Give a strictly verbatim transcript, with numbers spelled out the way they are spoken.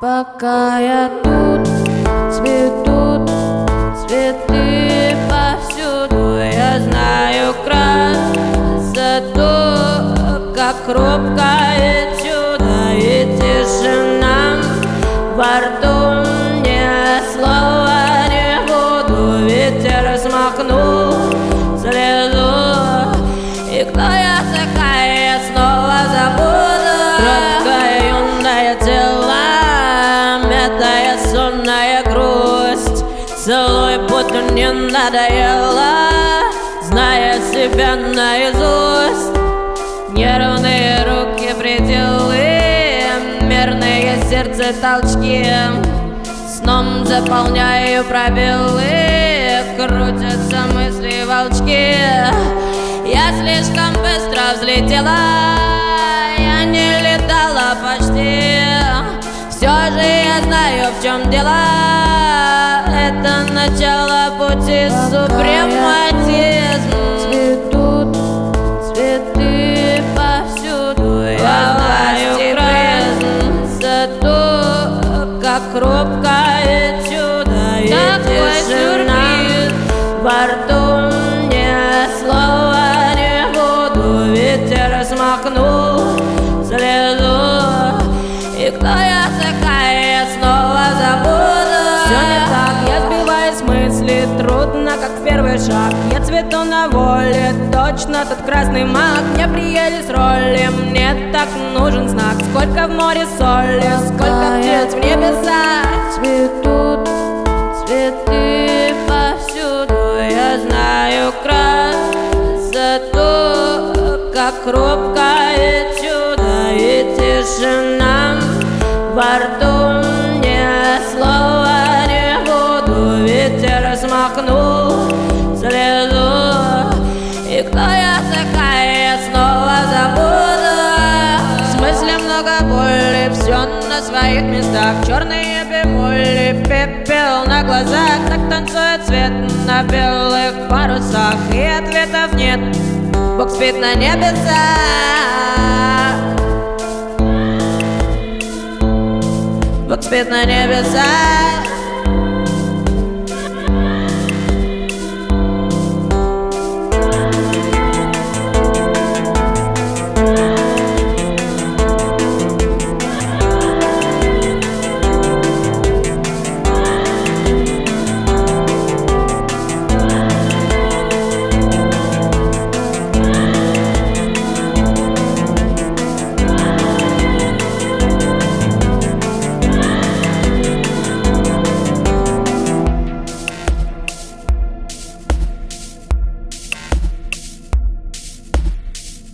Пока я тут, цветут цветы повсюду. Я знаю красоту, как хрупкое чудо. И тишина во рту, ни слова не буду. Ветер смахнул слезу, и кто я такая, я снова забуду. Краткое юное тело, мятая сонная грусть. Целуй, будто не надоело, зная себя наизусть. Нервные руки, пределы, мерные сердце толчки. Сном заполняю пробелы, крутятся мысли волчки. Я слишком быстро взлетела, я не летала почти. Все же я знаю, в чем дело, это начало пути, супрематизм. Цветут цветы повсюду. Я знаю красоту, как хрупкое чудо. И тишина во рту, ни слова не буду. Ветер смахнул слезу, и кто я такая, я снова забуду. Все не так, я сбиваюсь с мысли, трудно, как в первый шаг. Я цвету на воле, точно тот красный маг. Мне приелись роли, мне так нужен знак. Сколько в море соли, сколько птиц в небесах. Цветут цветы повсюду. Я знаю красоту, как хрупкое чудо. И тишина во рту, ни слова не буду. Ветер смахнул слезу, и кто я такая, я снова забуду. В смысле много боли, все на своих местах. Черные бемоли, пепел на глазах. Так танцует цвет на белых парусах, и ответов нет, Бог спит на небесах. Бог спит на небесах.